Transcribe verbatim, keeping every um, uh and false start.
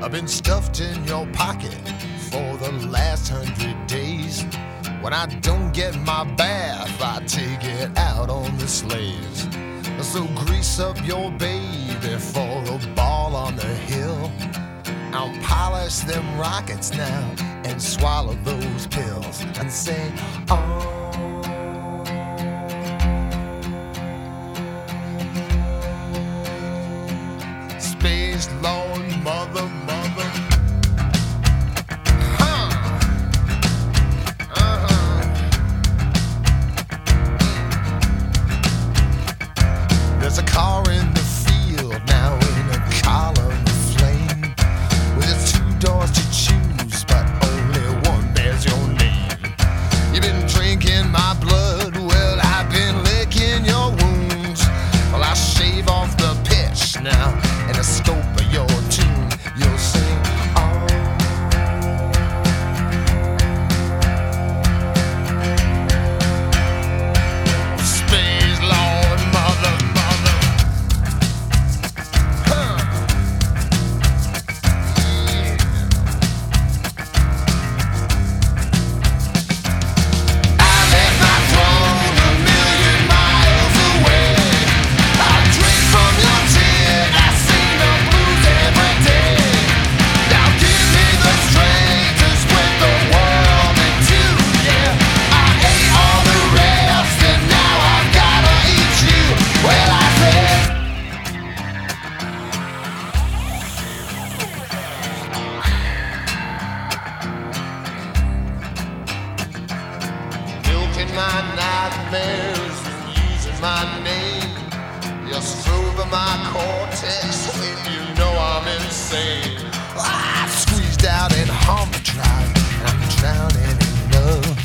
I've been stuffed in your pocket for the last hundred days. When I don't get my bath, I take it out on the slaves. So grease up your baby for the ball on the hill. I'll polish them rockets now and swallow those pills and say, oh. Space Lord, mother, mother. Huh. Uh-huh. There's a car in the field now in a column of flame, with its two doors to choose, but only one bears your name. You've been drinking my blood, well, I've been licking your wounds. Well, I shave off the pitch now and the scope of your tune. You'll sing, oh. Space Lord, mother, mother. Huh. Yeah. I left my throne a million miles away. I drink from your tear, I sing the blues every day. Now give me the strength to split the world in two, yeah. I ate all the rest and now I've gotta eat you. Well, I said, milking my nightmares and using my name. You're stroking my cortex when you know I'm insane. I squeezed out and hump drive, and I'm drowning in love.